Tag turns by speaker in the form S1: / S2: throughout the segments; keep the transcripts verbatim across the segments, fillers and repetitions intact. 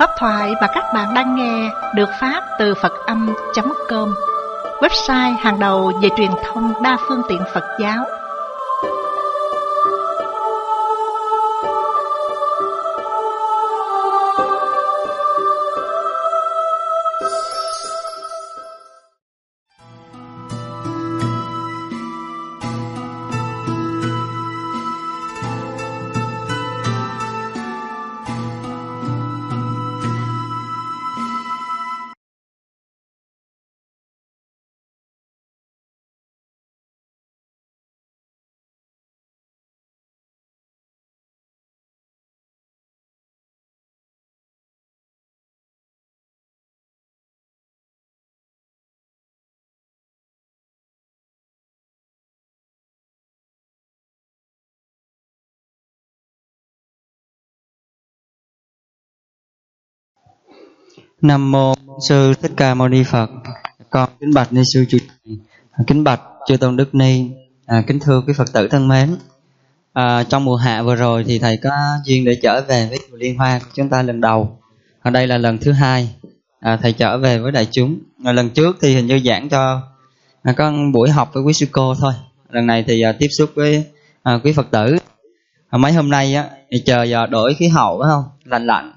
S1: Pháp thoại mà các bạn đang nghe được phát từ Phật Âm chấm com, website hàng đầu về truyền thông đa phương tiện Phật giáo.
S2: Nam mô Sư Thích Ca Mâu Ni Phật. Con kính bạch ni sư trụ trì, kính bạch chư tôn đức ni, à, kính thưa quý Phật tử thân mến. À, trong mùa hạ vừa rồi thì thầy có duyên để trở về với chùa Liên Hoa của chúng ta lần đầu. Ở đây là lần thứ hai à, thầy trở về với đại chúng. À, lần trước thì hình như giảng cho à, có buổi học với quý sư cô thôi. Lần này thì à, tiếp xúc với à, quý Phật tử. À, mấy hôm nay á thì trời giờ đổi khí hậu phải không? Lạnh lạnh.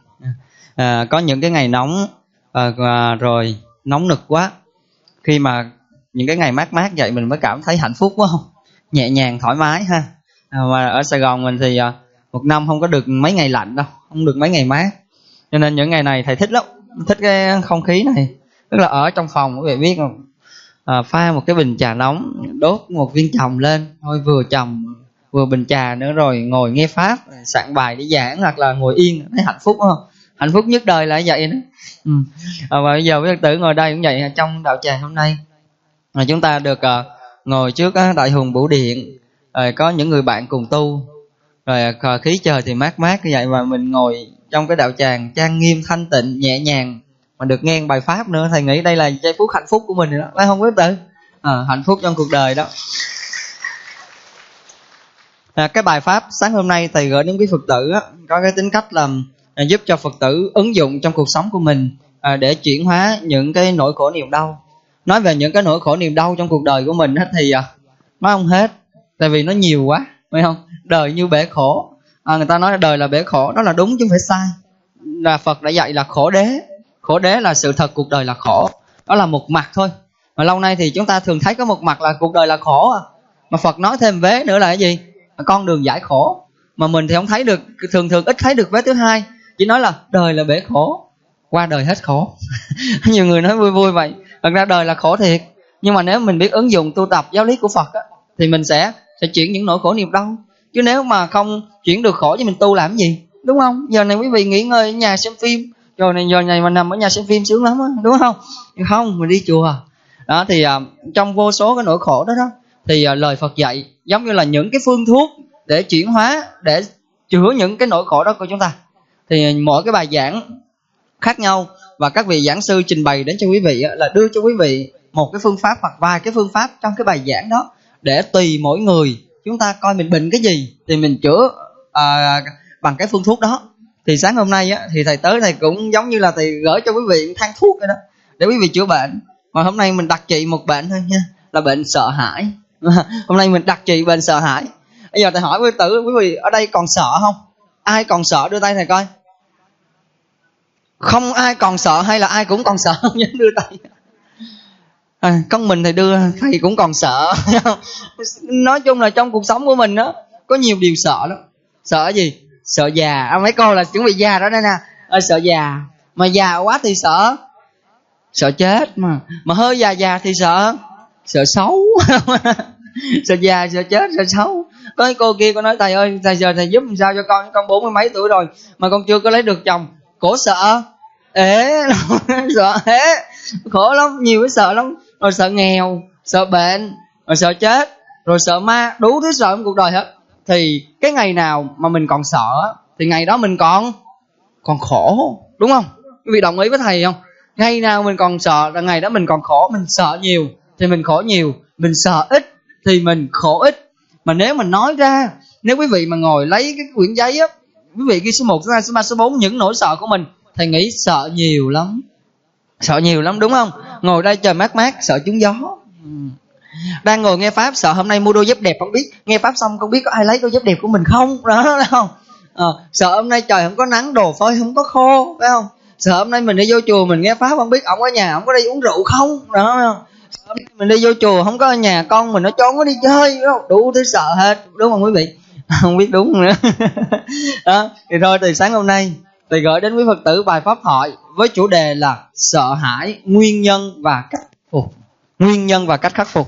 S2: À, có những cái ngày nóng à, à, rồi nóng nực quá. Khi mà những cái ngày mát mát vậy mình mới cảm thấy hạnh phúc quá không? Nhẹ nhàng thoải mái ha. À, mà ở Sài Gòn mình thì à, một năm không có được mấy ngày lạnh đâu, không được mấy ngày mát. Cho nên những ngày này thầy thích lắm, thích cái không khí này. Tức là ở trong phòng quý vị biết không? À, pha một cái bình trà nóng, đốt một viên trồng lên, thôi vừa trồng vừa bình trà nữa rồi ngồi nghe pháp, soạn bài để giảng hoặc là ngồi yên thấy hạnh phúc không? Hạnh phúc nhất đời là vậy đó. Ừ. À, và bây giờ quý Phật tử ngồi đây cũng vậy. Trong đạo tràng hôm nay à, chúng ta được à, ngồi trước à, Đại Hùng Bửu Điện, rồi có những người bạn cùng tu, rồi à, khí trời thì mát mát như vậy mà mình ngồi trong cái đạo tràng trang nghiêm thanh tịnh nhẹ nhàng mà được nghe bài pháp nữa, thầy nghĩ đây là giây phút hạnh phúc của mình rồi đó, phải không quý Phật tử? À, hạnh phúc trong cuộc đời đó. À, cái bài pháp sáng hôm nay thầy gửi đến quý Phật tử á, có cái tính cách làm À, giúp cho Phật tử ứng dụng trong cuộc sống của mình à, để chuyển hóa những cái nỗi khổ niềm đau. Nói về những cái nỗi khổ niềm đau trong cuộc đời của mình á, thì à, nói không hết, tại vì nó nhiều quá, phải không? Đời như bể khổ, à, người ta nói là đời là bể khổ, đó là đúng chứ không phải sai. Là Phật đã dạy là khổ đế, khổ đế là sự thật cuộc đời là khổ, đó là một mặt thôi. Mà lâu nay thì chúng ta thường thấy có một mặt là cuộc đời là khổ à. Mà Phật nói thêm vế nữa là cái gì? Là con đường giải khổ. Mà mình thì không thấy được, thường thường ít thấy được vế thứ hai. Chỉ nói là đời là bể khổ, qua đời hết khổ. Nhiều người nói vui vui vậy. Thật ra đời là khổ thiệt. Nhưng mà nếu mình biết ứng dụng tu tập giáo lý của Phật á, thì mình sẽ sẽ chuyển những nỗi khổ niềm đau. Chứ nếu mà không chuyển được khổ thì mình tu làm gì? Đúng không? Giờ này quý vị nghỉ ngơi ở nhà xem phim, rồi này giờ này mà nằm ở nhà xem phim sướng lắm á, đúng không? Không, mình đi chùa. Đó thì uh, trong vô số cái nỗi khổ đó đó, thì uh, lời Phật dạy giống như là những cái phương thuốc để chuyển hóa, để chữa những cái nỗi khổ đó của chúng ta. Thì mỗi cái bài giảng khác nhau, và các vị giảng sư trình bày đến cho quý vị là đưa cho quý vị một cái phương pháp hoặc vài cái phương pháp trong cái bài giảng đó, để tùy mỗi người chúng ta coi mình bệnh cái gì thì mình chữa à, bằng cái phương thuốc đó. Thì sáng hôm nay á, thì thầy tới thầy cũng giống như là thầy gửi cho quý vị thang thuốc vậy đó, để quý vị chữa bệnh. Mà hôm nay mình đặt trị một bệnh thôi nha, là bệnh sợ hãi. Hôm nay mình đặt trị bệnh sợ hãi. Bây giờ thầy hỏi quý tử, quý vị ở đây còn sợ không? Ai còn sợ đưa tay thầy coi. Không ai còn sợ hay là ai cũng còn sợ không dám đưa tay? À, con mình thầy đưa, thầy cũng còn sợ. Nói chung là trong cuộc sống của mình đó, có nhiều điều sợ lắm. Sợ gì? Sợ già. À, mấy cô là chuẩn bị già đó đây nè. À, sợ già. Mà già quá thì sợ Sợ chết mà. Mà hơi già già thì sợ Sợ xấu. Sợ già, sợ chết, sợ xấu. Có cái cô kia cô nói thầy ơi, thầy giờ thầy giúp làm sao cho con, con bốn mươi mấy tuổi rồi mà con chưa có lấy được chồng. Cổ sợ ế. Sợ ế, khổ lắm, nhiều cái sợ lắm. Rồi sợ nghèo, sợ bệnh, rồi sợ chết, rồi sợ ma, đủ thứ sợ trong cuộc đời hết. Thì cái ngày nào mà mình còn sợ thì ngày đó mình còn còn khổ, đúng không? Quý vị đồng ý với thầy không? Ngày nào mình còn sợ là ngày đó mình còn khổ. Mình sợ nhiều thì mình khổ nhiều, mình sợ ít thì mình khổ ít. Mà nếu mình nói ra, nếu quý vị mà ngồi lấy cái quyển giấy á, quý vị ghi số một, số hai, số ba, số bốn những nỗi sợ của mình, thầy nghĩ sợ nhiều lắm. Sợ nhiều lắm đúng không? Ngồi đây trời mát mát sợ trúng gió. Đang ngồi nghe pháp sợ hôm nay mua đôi dép đẹp, không biết nghe pháp xong không biết có ai lấy đôi dép đẹp của mình không. Đó đúng không? À, sợ hôm nay trời không có nắng, đồ phơi không có khô, phải không? Sợ hôm nay mình đi vô chùa mình nghe pháp không biết ổng ở nhà ổng có đi uống rượu không. Đó không? Sợ hôm nay mình đi vô chùa không có ở nhà con mình nó trốn có đi chơi, đúng không? Đủ thứ sợ hết, đúng không quý vị? Không biết đúng nữa. Đó thì thôi, từ sáng hôm nay thầy gửi đến quý Phật tử bài pháp thoại với chủ đề là sợ hãi, nguyên nhân và cách khắc phục. Nguyên nhân và cách khắc phục.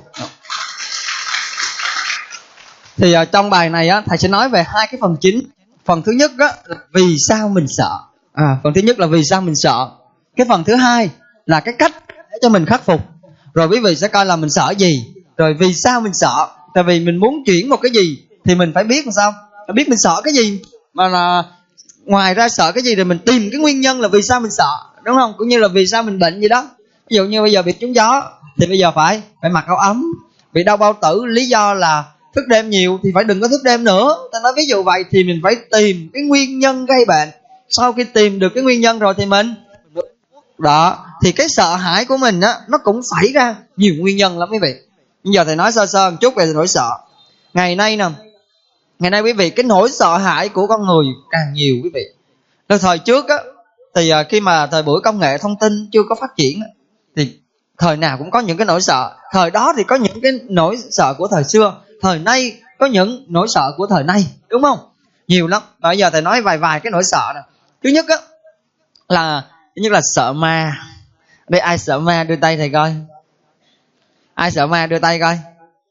S2: Thì ở trong bài này á, thầy sẽ nói về hai cái phần chính. Phần thứ nhất á, là vì sao mình sợ. À, phần thứ nhất là vì sao mình sợ. Cái phần thứ hai là cái cách để cho mình khắc phục. Rồi quý vị sẽ coi là mình sợ gì, rồi vì sao mình sợ. Tại vì mình muốn chuyển một cái gì thì mình phải biết làm sao, phải biết mình sợ cái gì. Mà là ngoài ra sợ cái gì thì mình tìm cái nguyên nhân là vì sao mình sợ, đúng không? Cũng như là vì sao mình bệnh gì đó. Ví dụ như bây giờ bị trúng gió thì bây giờ phải phải mặc áo ấm. Bị đau bao tử lý do là thức đêm nhiều thì phải đừng có thức đêm nữa. Ta nói ví dụ vậy thì mình phải tìm cái nguyên nhân gây bệnh. Sau khi tìm được cái nguyên nhân rồi thì mình đó, thì cái sợ hãi của mình á, nó cũng xảy ra nhiều nguyên nhân lắm quý vị. Bây giờ thầy nói sơ sơ một chút về nỗi sợ. Ngày nay nè, ngày nay quý vị, cái nỗi sợ hãi của con người càng nhiều quý vị. Từ thời trước á, thì khi mà thời buổi công nghệ thông tin chưa có phát triển thì thời nào cũng có những cái nỗi sợ. Thời đó thì có những cái nỗi sợ của thời xưa, thời nay có những nỗi sợ của thời nay, đúng không? Nhiều lắm. Bây giờ thầy nói vài vài cái nỗi sợ nè. Thứ nhất á là thứ nhất là sợ ma. Đây ai sợ ma đưa tay thầy coi. Ai sợ ma đưa tay coi.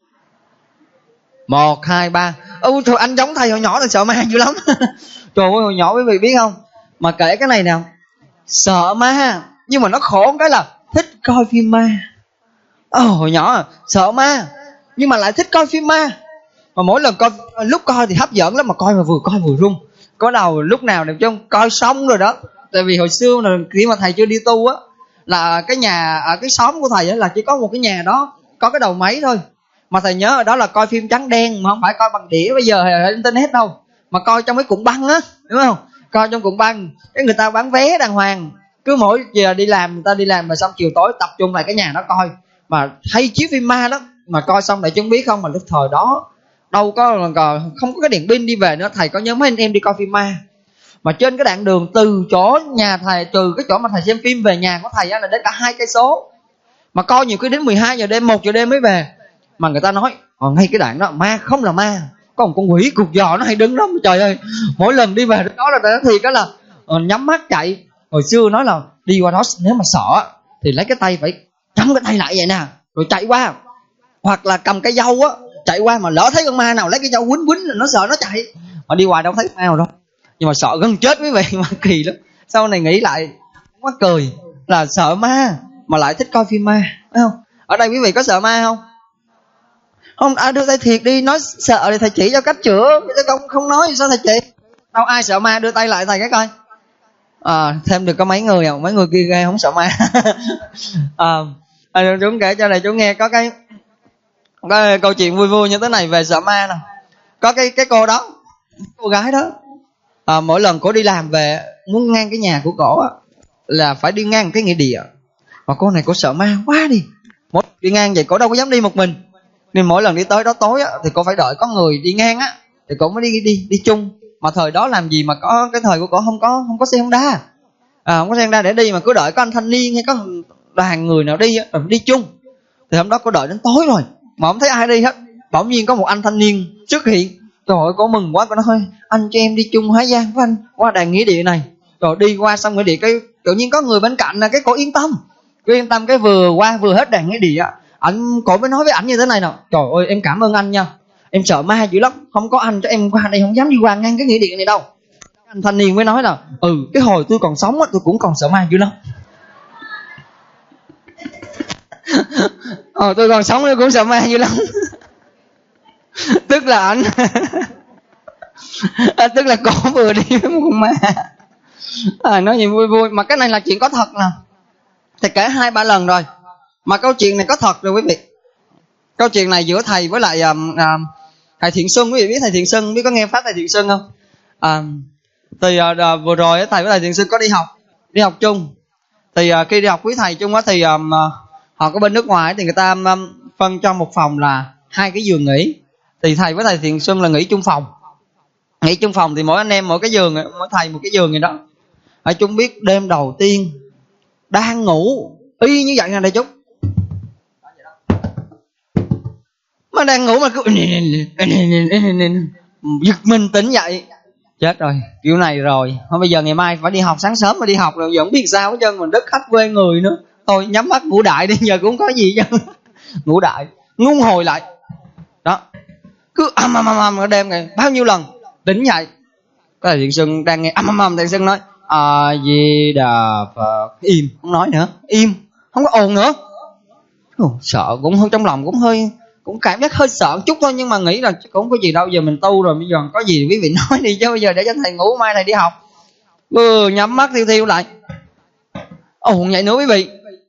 S2: Một, hai, ba. Ôi trời, anh giống thầy hồi nhỏ là sợ ma dữ lắm. Trời ơi, hồi nhỏ quý vị biết không? Mà kể cái này nào, sợ ma nhưng mà nó khổ cái là thích coi phim ma. Ồ, oh, hồi nhỏ à, sợ ma nhưng mà lại thích coi phim ma. Mà mỗi lần coi, lúc coi thì hấp dẫn lắm, mà coi mà vừa coi vừa run. Có đầu lúc nào đẹp chứ không, coi xong rồi đó. Tại vì hồi xưa là khi mà thầy chưa đi tu á, là cái nhà ở cái xóm của thầy á, là chỉ có một cái nhà đó có cái đầu máy thôi. Mà thầy nhớ ở đó là coi phim trắng đen, mà không phải coi bằng đĩa bây giờ hay internet đâu, mà coi trong cái cuộn băng á, đúng không? Coi trong cuộn băng, cái người ta bán vé đàng hoàng. Cứ mỗi giờ đi làm, người ta đi làm mà xong chiều tối tập trung lại cái nhà đó coi. Mà hay chiếu phim ma lắm. Mà coi xong lại chúng biết không, mà lúc thời đó đâu có, không có cái điện pin đi về nữa. Thầy có nhớ mấy anh em đi coi phim ma, mà trên cái đoạn đường từ chỗ nhà thầy, từ cái chỗ mà thầy xem phim về nhà của thầy á, là đến cả hai cây số. Mà coi nhiều khi đến mười hai giờ đêm, một giờ đêm mới về. Mà người ta nói ở ngay cái đoạn đó ma không là ma, có một con quỷ cục giò nó hay đứng đó. Trời ơi, mỗi lần đi về đó là nói thiệt đó là nhắm mắt chạy. Hồi xưa nói là đi qua đó nếu mà sợ thì lấy cái tay phải nhắm cái tay lại vậy nè, rồi chạy qua. Hoặc là cầm cái dâu á, chạy qua, mà lỡ thấy con ma nào lấy cái dâu quýnh quýnh là nó sợ nó chạy. Mà đi hoài đâu thấy ma nào đâu, nhưng mà sợ gần chết quý vị. Mà kỳ lắm. Sau này nghĩ lại quá cười, là sợ ma mà lại thích coi phim ma, phải không? Ở đây quý vị có sợ ma không? Không, à, đưa tay thiệt đi, nói sợ thì thầy chỉ cho cách chữa, chứ không không nói sao thầy chỉ. Đâu ai sợ ma đưa tay lại thầy cái coi. À, thêm được có mấy người à, mấy người kia ghê không sợ ma. à, à, chú kể cho này chú nghe có cái, cái câu chuyện vui vui như thế này về sợ ma nè. Có cái cái cô đó, cô gái đó, à, mỗi lần cô đi làm về muốn ngang cái nhà của cổ á, là phải đi ngang cái nghĩa địa. Mà cô này cô sợ ma quá đi, mỗi đi ngang vậy cô đâu có dám đi một mình, nên mỗi lần đi tới đó tối á, thì cô phải đợi có người đi ngang á thì cô mới đi đi đi chung. Mà thời đó làm gì mà có, cái thời của cô không có không có xe Honda, à, không có xe Honda để đi, mà cứ đợi có anh thanh niên hay có đoàn người nào đi á rồi đi chung. Thì hôm đó cô đợi đến tối rồi mà không thấy ai đi hết, bỗng nhiên có một anh thanh niên xuất hiện. Trời ơi, cô mừng quá, cô nói thôi anh cho em đi chung Hóa Giang với anh qua đàn nghĩa địa này. Rồi đi qua xong nghĩa địa, cái tự nhiên có người bên cạnh, là cái cô yên tâm, cô yên tâm cái vừa qua vừa hết đàn nghĩa địa á, ảnh cổ mới nói với ảnh như thế này nè: trời ơi em cảm ơn anh nha, em sợ ma dữ lắm, không có anh cho em qua đây không dám đi qua ngang cái nghĩa địa này đâu. Anh thanh niên mới nói là ừ cái hồi tôi còn sống á, tôi cũng còn sợ ma dữ lắm. Ờ tôi còn sống tôi cũng sợ ma dữ lắm. Tức là ảnh à, tức là cổ vừa đi với một con ma. À, nói gì vui vui, mà cái này là chuyện có thật nè. Thầy kể hai ba lần rồi, mà câu chuyện này có thật rồi quý vị. Câu chuyện này giữa thầy với lại um, um, thầy Thiện Xuân. Quý vị biết thầy Thiện Xuân, biết có nghe pháp thầy Thiện Xuân không? À, thì uh, uh, vừa rồi thầy với thầy Thiện Xuân có đi học đi học chung. Thì uh, khi đi học với thầy chung á thì um, họ có bên nước ngoài thì người ta um, phân cho một phòng là hai cái giường nghỉ. Thì thầy với thầy Thiện Xuân là nghỉ chung phòng. Nghỉ chung phòng thì mỗi anh em mỗi cái giường, mỗi thầy một cái giường vậy đó. Ở chung biết đêm đầu tiên đang ngủ y như vậy nè đại chúng, mà đang ngủ mà cứ giật mình tỉnh dậy, chết rồi kiểu này rồi. Thôi bây giờ ngày mai phải đi học, sáng sớm mà đi học rồi giờ không biết sao hết trơn, mình đất khách quê người nữa. Thôi nhắm mắt ngủ đại đi, giờ cũng không có gì chứ. Ngủ đại ngung hồi lại đó, cứ âm âm âm âm ở đêm này bao nhiêu lần tỉnh dậy. Có thầy Thiện Xuân đang nghe âm âm âm, thầy Xuân nói A Di Đà Phật, im không nói nữa, im không có ồn nữa. Ồ, sợ cũng hơi, trong lòng cũng hơi, cũng cảm giác hơi sợ chút thôi, nhưng mà nghĩ là cũng không có gì đâu, giờ mình tu rồi, bây giờ có gì quý vị nói đi chứ bây giờ để cho thầy ngủ, mai thầy đi học. Ừ, nhắm mắt thiêu thiêu lại ồn vậy nữa quý vị.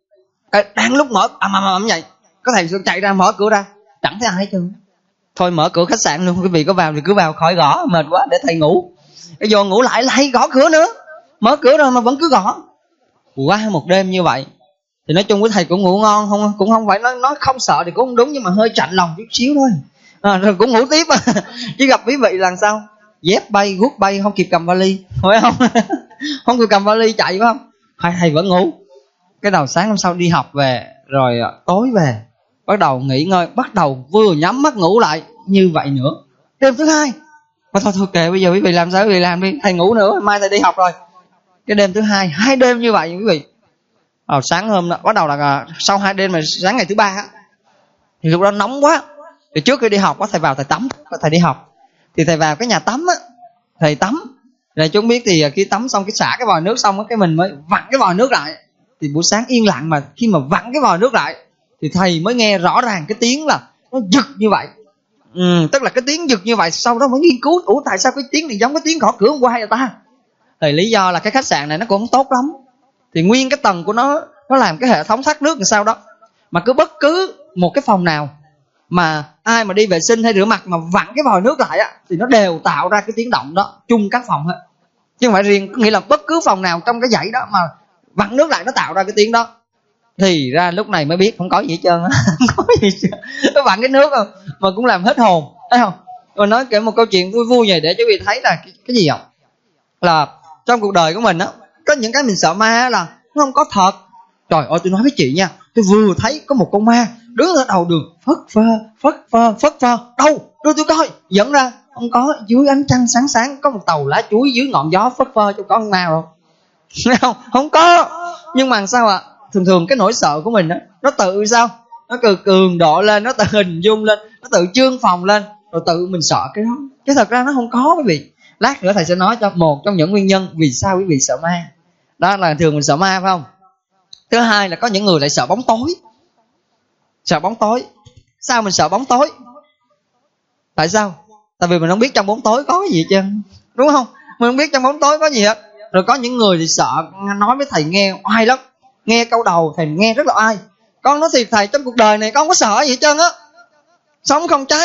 S2: Đang lúc mở ầm ầm ầm vậy, có thầy Xuân chạy ra mở cửa ra, chẳng thấy ai hết trơn. Thôi mở cửa khách sạn luôn, quý vị có vào thì cứ vào, khỏi gõ, mệt quá để thầy ngủ. Cái vô ngủ lại lại gõ cửa nữa, mở cửa rồi mà vẫn cứ gõ. Quá một đêm như vậy. Thì nói chung với thầy cũng ngủ ngon, không cũng không phải nói nói không sợ thì cũng không đúng, nhưng mà hơi chạnh lòng chút xíu thôi. À, rồi cũng ngủ tiếp. Chứ gặp quý vị là sao? Dép bay, guốc bay, không kịp cầm vali, phải không? Không kịp cầm vali chạy phải không? Hai thầy vẫn ngủ. Cái đầu sáng hôm sau đi học về, rồi tối về bắt đầu nghỉ ngơi, bắt đầu vừa nhắm mắt ngủ lại như vậy nữa. Đêm thứ hai, thôi thôi thôi kệ, bây giờ quý vị làm sao quý vị làm đi, thầy ngủ nữa, mai thầy đi học rồi. Cái đêm thứ hai, hai đêm như vậy quý vị. Ờ, sáng hôm đó, bắt đầu là sau hai đêm mà sáng ngày thứ ba á, thì lúc đó nóng quá. Thì trước khi đi học á, thầy vào thầy tắm, thầy đi học thì thầy vào cái nhà tắm á, thầy tắm. Rồi chúng biết thì khi tắm xong, cái xả cái vòi nước xong á, cái mình mới vặn cái vòi nước lại. Thì buổi sáng yên lặng, mà khi mà vặn cái vòi nước lại thì thầy mới nghe rõ ràng cái tiếng là nó giật như vậy. Ừ, tức là cái tiếng giật như vậy. Sau đó mới nghiên cứu, ủa tại sao cái tiếng này giống cái tiếng gõ cửa hôm qua vậy ta? Thì lý do là cái khách sạn này nó cũng không tốt lắm. Thì nguyên cái tầng của nó, nó làm cái hệ thống thoát nước làm sao đó, mà cứ bất cứ một cái phòng nào mà ai mà đi vệ sinh hay rửa mặt mà vặn cái vòi nước lại á, thì nó đều tạo ra cái tiếng động đó chung các phòng hết, chứ không phải riêng. Nghĩa là bất cứ phòng nào trong cái dãy đó mà vặn nước lại nó tạo ra cái tiếng đó. Thì ra lúc này mới biết không có gì hết trơn á. Không có gì hết trơn. Nó vặn cái nước không mà cũng làm hết hồn, thấy không? Rồi nói kể một câu chuyện vui vui vậy để cho quý vị thấy là cái, cái gì không, là trong cuộc đời của mình á, có những cái mình sợ ma là nó không có thật. Trời ơi, tôi nói với chị nha, tôi vừa thấy có một con ma đứng ở đầu đường phất phơ phất phơ phất phơ. Đâu đưa tôi coi, dẫn ra không có. Dưới ánh trăng sáng sáng có một tàu lá chuối dưới ngọn gió phất phơ, chứ có con ma đâu. Không, không có. Nhưng mà sao ạ? À? Thường thường cái nỗi sợ của mình á, nó tự sao? Nó cường cường độ lên, nó tự hình dung lên, nó tự trương phòng lên, rồi tự mình sợ cái đó. Chứ thật ra nó không có quý vị. Lát nữa thầy sẽ nói cho một trong những nguyên nhân vì sao quý vị sợ ma. Đó là thường mình sợ ma phải không? Thứ hai là có những người lại sợ bóng tối. Sợ bóng tối. Sao mình sợ bóng tối? Tại sao? Tại vì mình không biết trong bóng tối có cái gì hết trơn, đúng không? Mình không biết trong bóng tối có gì hết. Rồi có những người thì sợ, nói với thầy nghe oai lắm. Nghe câu đầu thầy nghe rất là oai. Con nói thiệt thầy, trong cuộc đời này con không có sợ gì hết trơn á. Sống không trái